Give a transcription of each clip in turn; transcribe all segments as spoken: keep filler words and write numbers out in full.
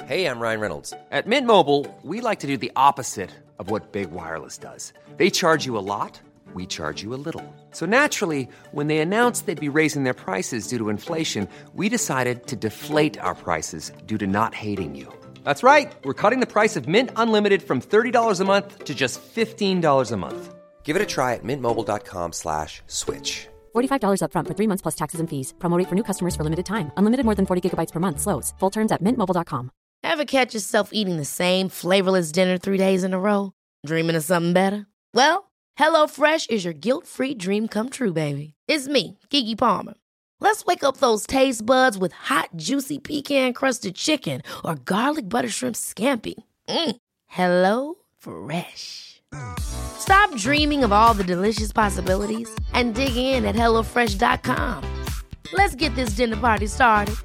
Hey, I'm Ryan Reynolds. At Mint Mobile, we like to do the opposite of what Big Wireless does. They charge you a lot, we charge you a little. So naturally, when they announced they'd be raising their prices due to inflation, we decided to deflate our prices due to not hating you. That's right. We're cutting the price of Mint Unlimited from thirty dollars a month to just fifteen dollars a month. Give it a try at mintmobile.com slash switch. forty-five dollars up front for three months plus taxes and fees. Promo rate for new customers for limited time. Unlimited more than forty gigabytes per month. Slows full terms at mint mobile dot com. Ever catch yourself eating the same flavorless dinner three days in a row? Dreaming of something better? Well, HelloFresh is your guilt-free dream come true, baby. It's me, Keke Palmer. Let's wake up those taste buds with hot, juicy pecan-crusted chicken or garlic butter shrimp scampi. Mm. Hello Fresh. Stop dreaming of all the delicious possibilities and dig in at hello fresh dot com. Let's get this dinner party started.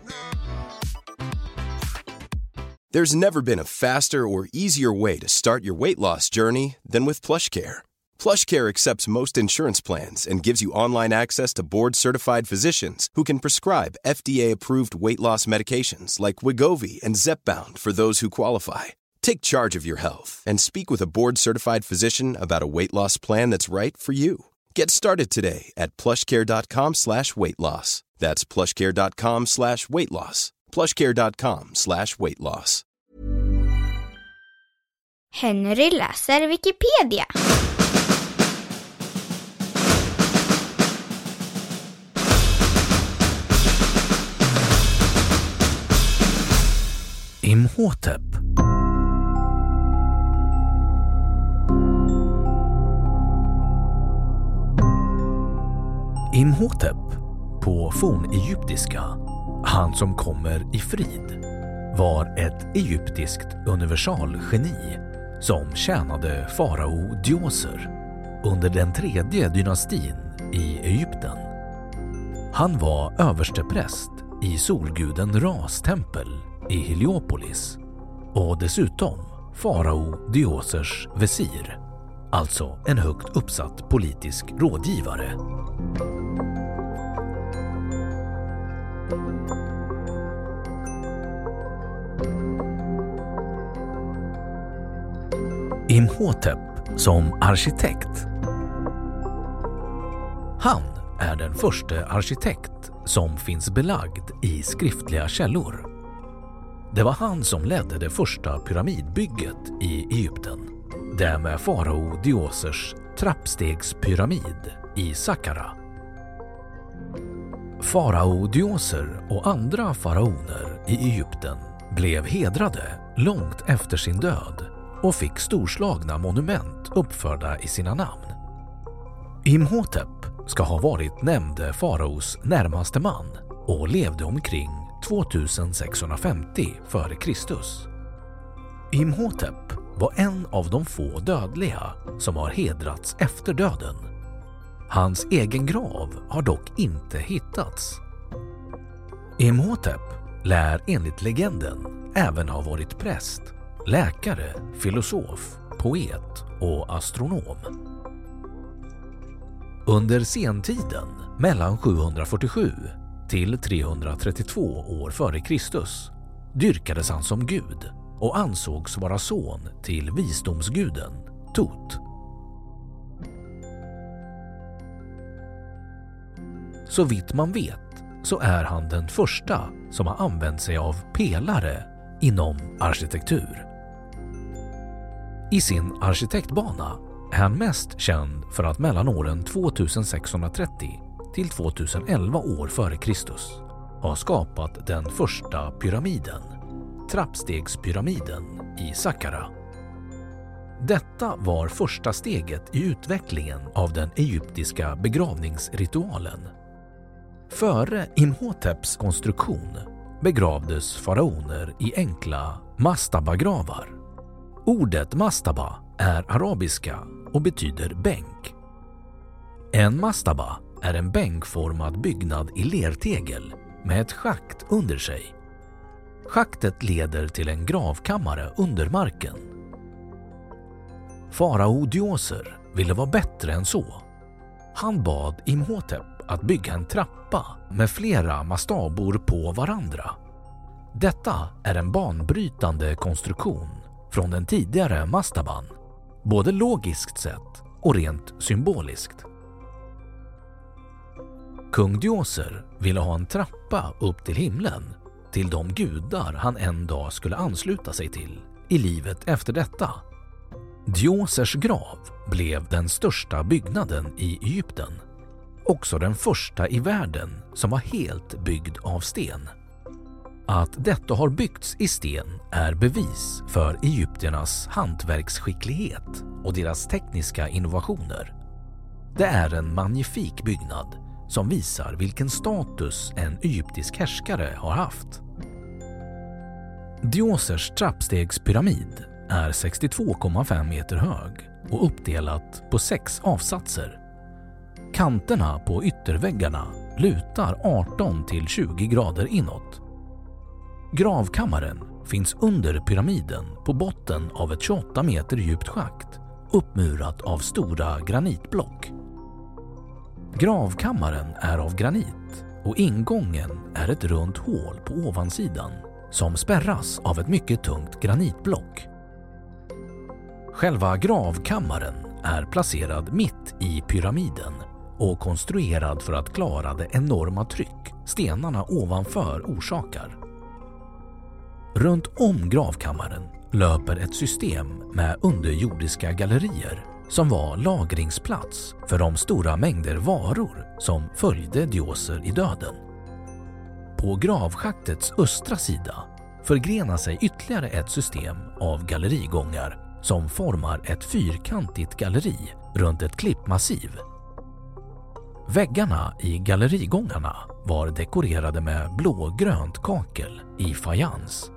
There's never been a faster or easier way to start your weight loss journey than with PlushCare. PlushCare accepts most insurance plans and gives you online access to board-certified physicians who can prescribe F D A-approved weight loss medications like Wegovy and Zepbound for those who qualify. Take charge of your health and speak with a board-certified physician about a weight loss plan that's right for you. Get started today at plushcare.com slash weight loss. That's plushcare.com slash weight loss. plushcare.com slash weight loss. Henry läser Wikipedia. Imhotep. Imhotep på fornegyptiska, han som kommer i frid, var ett egyptiskt universalgeni som tjänade farao Djoser under den tredje dynastin i Egypten. Han var överstepräst i solguden Ras tempel i Heliopolis och dessutom farao Djosers vesir, alltså en högt uppsatt politisk rådgivare. Imhotep som arkitekt. Han är den första arkitekt som finns belagd i skriftliga källor. Det var han som ledde det första pyramidbygget i Egypten, det med farao Djosers trappstegspyramid i Saqqara. Farao Djoser och andra faraoner i Egypten blev hedrade långt efter sin död och fick storslagna monument uppförda i sina namn. Imhotep ska ha varit nämnde faraos närmaste man och levde omkring tvåtusensexhundrafemtio före Kristus. Imhotep var en av de få dödliga som har hedrats efter döden. Hans egen grav har dock inte hittats. Imhotep lär enligt legenden även ha varit präst, läkare, filosof, poet och astronom. Under sentiden mellan sjuhundrafyrtiosju till trehundratrettiotvå år före Kristus dyrkades han som gud och ansågs vara son till visdomsguden Tot. Så vitt man vet så är han den första som har använt sig av pelare inom arkitektur. I sin arkitektbana är han mest känd för att mellan åren tvåtusensexhundratrettio till tvåtusenelva år före Kristus har skapat den första pyramiden, trappstegspyramiden i Saqqara. Detta var första steget i utvecklingen av den egyptiska begravningsritualen. Före Imhoteps konstruktion begravdes faraoner i enkla mastaba-gravar. Ordet mastaba är arabiska och betyder bänk. En mastaba är en bänkformad byggnad i lertegel med ett schakt under sig. Schaktet leder till en gravkammare under marken. Farao Djoser ville vara bättre än så. Han bad Imhotep att bygga en trappa med flera mastabor på varandra. Detta är en banbrytande konstruktion från den tidigare mastaban, både logiskt sett och rent symboliskt. Kung Djoser ville ha en trappa upp till himlen, till de gudar han en dag skulle ansluta sig till i livet efter detta. Djosers grav blev den största byggnaden i Egypten, också den första i världen som var helt byggd av sten. Att detta har byggts i sten är bevis för egyptiernas hantverksskicklighet och deras tekniska innovationer. Det är en magnifik byggnad som visar vilken status en egyptisk härskare har haft. Djosers trappstegspyramid är sextiotvå komma fem meter hög och uppdelat på sex avsatser. Kanterna på ytterväggarna lutar arton till tjugo grader inåt. Gravkammaren finns under pyramiden på botten av ett tjugoåtta meter djupt schakt, uppmurat av stora granitblock. Gravkammaren är av granit och ingången är ett runt hål på ovansidan som spärras av ett mycket tungt granitblock. Själva gravkammaren är placerad mitt i pyramiden och konstruerad för att klara det enorma tryck stenarna ovanför orsakar. Runt om gravkammaren löper ett system med underjordiska gallerier som var lagringsplats för de stora mängder varor som följde Djoser i döden. På gravschaktets östra sida förgrenar sig ytterligare ett system av gallerigångar som formar ett fyrkantigt galleri runt ett klippmassiv. Väggarna i gallerigångarna var dekorerade med blågrönt kakel i fajans.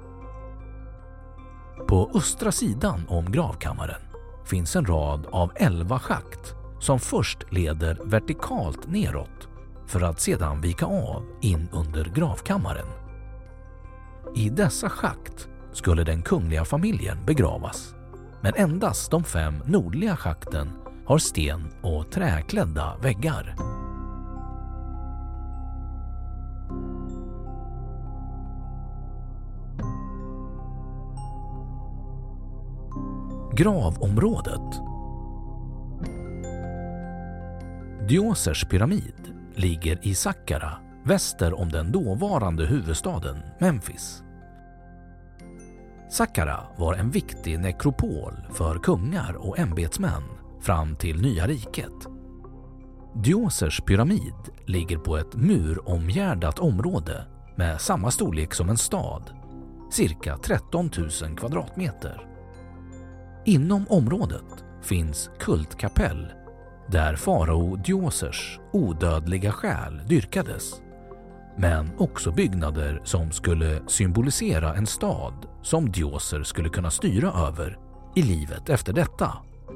På östra sidan om gravkammaren finns en rad av elva schakt som först leder vertikalt neråt för att sedan vika av in under gravkammaren. I dessa schakt skulle den kungliga familjen begravas, men endast de fem nordliga schakten har sten- och träklädda väggar. Gravområdet. Djosers pyramid ligger i Saqqara, väster om den dåvarande huvudstaden Memphis. Saqqara var en viktig nekropol för kungar och ämbetsmän fram till Nya riket. Djosers pyramid ligger på ett muromgärdat område med samma storlek som en stad, cirka tretton tusen kvadratmeter. Inom området finns kultkapell där farao Djosers odödliga själ dyrkades, men också byggnader som skulle symbolisera en stad som Djoser skulle kunna styra över i livet efter detta.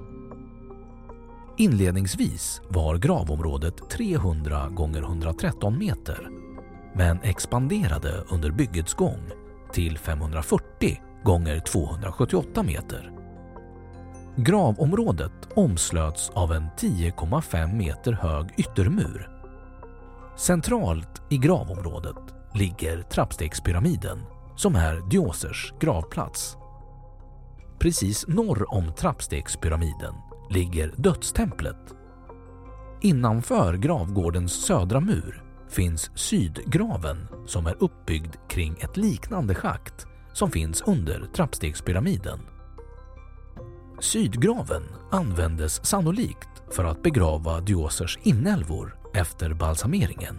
Inledningsvis var gravområdet trehundra gånger etthundratretton meter, men expanderade under byggets gång till femhundrafyrtio gånger tvåhundrasjuttioåtta meter. Gravområdet omslöts av en tio komma fem meter hög yttermur. Centralt i gravområdet ligger trappstegspyramiden som är Djosers gravplats. Precis norr om trappstegspyramiden ligger dödstemplet. Innanför gravgårdens södra mur finns sydgraven som är uppbyggd kring ett liknande schakt som finns under trappstegspyramiden. Sydgraven användes sannolikt för att begrava Djosers inälvor efter balsameringen.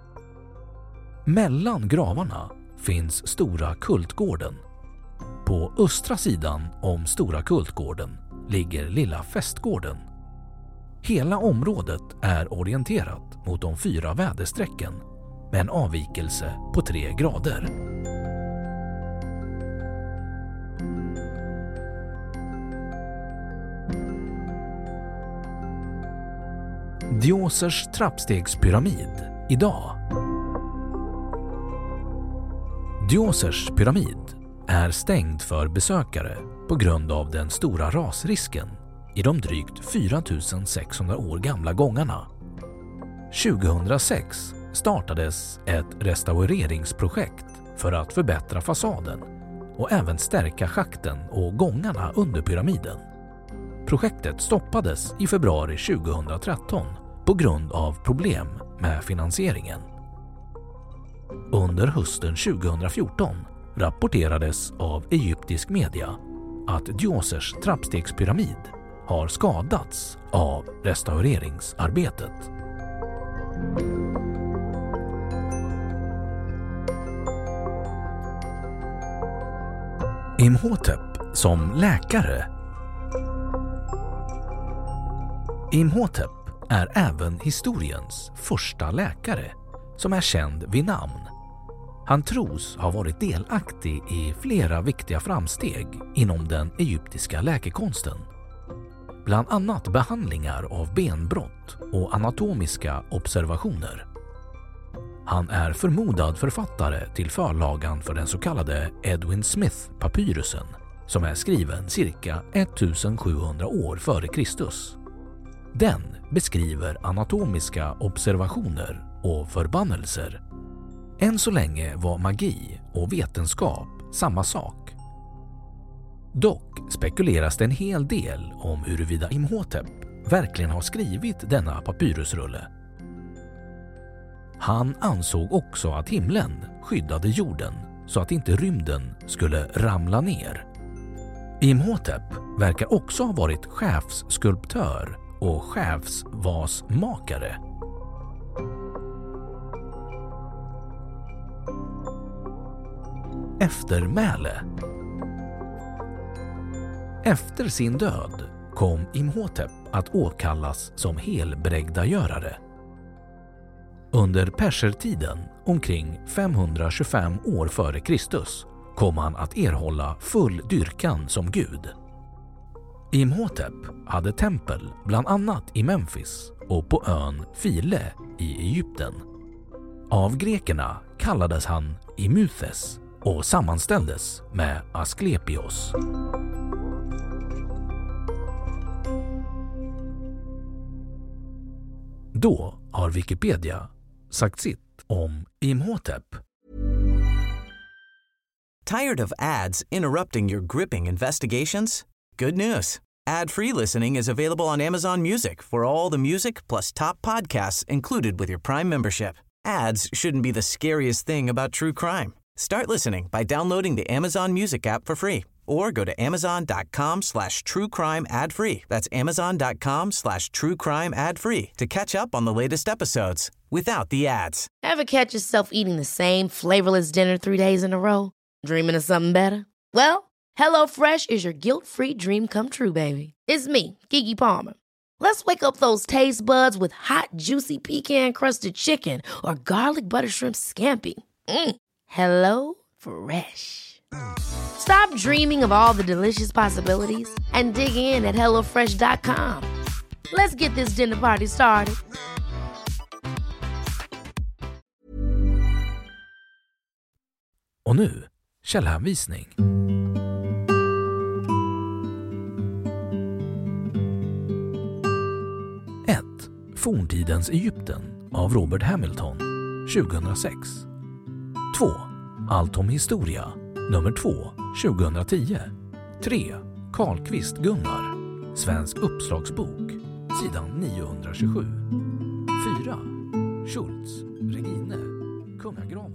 Mellan gravarna finns Stora kultgården. På östra sidan om Stora kultgården ligger Lilla festgården. Hela området är orienterat mot de fyra väderstrecken med en avvikelse på tre grader. Djosers trappstegspyramid idag. Djosers pyramid är stängd för besökare på grund av den stora rasrisken i de drygt fyra tusen sexhundra år gamla gångarna. tjugohundrasex startades ett restaureringsprojekt för att förbättra fasaden och även stärka schakten och gångarna under pyramiden. Projektet stoppades i februari tjugohundratretton på grund av problem med finansieringen. Under hösten tjugohundrafjorton rapporterades av egyptisk media att Djosers trappstegspyramid har skadats av restaureringsarbetet. Imhotep som läkare. Imhotep är även historiens första läkare som är känd vid namn. Han tros ha varit delaktig i flera viktiga framsteg inom den egyptiska läkekonsten. Bland annat behandlingar av benbrott och anatomiska observationer. Han är förmodad författare till förlagan för den så kallade Edwin Smith-papyrusen som är skriven cirka sjuttonhundra år före Kristus. Den beskriver anatomiska observationer och förbannelser. Än så länge var magi och vetenskap samma sak. Dock spekuleras det en hel del om huruvida Imhotep verkligen har skrivit denna papyrusrulle. Han ansåg också att himlen skyddade jorden så att inte rymden skulle ramla ner. Imhotep verkar också ha varit chefsskulptör och chefsvasmakare. Eftermäle. Efter sin död kom Imhotep att åkallas som helbrägdagörare. Under persertiden, omkring femhundratjugofem år före Kristus, kom han att erhålla full dyrkan som gud. Imhotep hade tempel bland annat i Memphis och på ön File i Egypten. Av grekerna kallades han Imuthes och sammanställdes med Asklepios. Då har Wikipedia sagt sitt om Imhotep. Tired of ads interrupting your gripping investigations? Good news. Ad-free listening is available on Amazon Music for all the music plus top podcasts included with your Prime membership. Ads shouldn't be the scariest thing about true crime. Start listening by downloading the Amazon Music app for free or go to amazon.com slash true crime ad free. That's amazon.com slash true crime ad free to catch up on the latest episodes without the ads. Ever catch yourself eating the same flavorless dinner three days in a row? Dreaming of something better? Well, HelloFresh is your guilt-free dream come true, baby. It's me, Keke Palmer. Let's wake up those taste buds with hot, juicy pecan-crusted chicken or garlic butter shrimp scampi. Mm. Hello Fresh. Stop dreaming of all the delicious possibilities and dig in at hello fresh dot com. Let's get this dinner party started. Och nu, källhänvisning. ett. Forntidens Egypten av Robert Hamilton, tjugohundrasex. två. Allt om historia, nummer två, tjugohundratio. tre. Karlqvist Gunnar, Svensk uppslagsbok, sidan niohundratjugosju. fyra. Schultz, Regine, Kungagrav.